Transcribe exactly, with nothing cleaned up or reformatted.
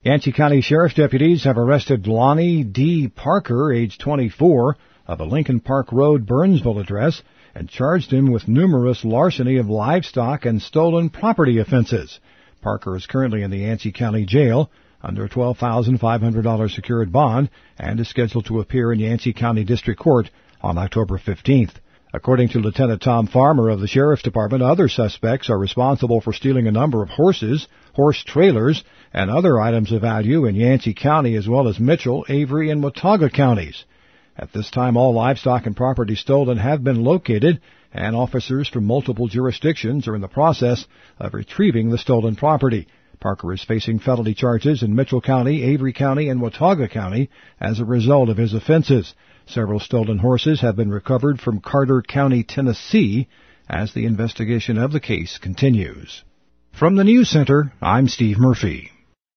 Yancey County Sheriff's deputies have arrested Lonnie D. Parker, age twenty-four, of a Lincoln Park Road, Burnsville address, and charged him with numerous larceny of livestock and stolen property offenses. Parker is currently in the Yancey County Jail under a twelve thousand five hundred dollars secured bond and is scheduled to appear in Yancey County District Court on October fifteenth. According to Lieutenant Tom Farmer of the Sheriff's Department, other suspects are responsible for stealing a number of horses, horse trailers, and other items of value in Yancey County as well as Mitchell, Avery, and Watauga counties. At this time, all livestock and property stolen have been located, and officers from multiple jurisdictions are in the process of retrieving the stolen property. Parker is facing felony charges in Mitchell County, Avery County, and Watauga County as a result of his offenses. Several stolen horses have been recovered from Carter County, Tennessee, as the investigation of the case continues. From the News Center, I'm Steve Murphy.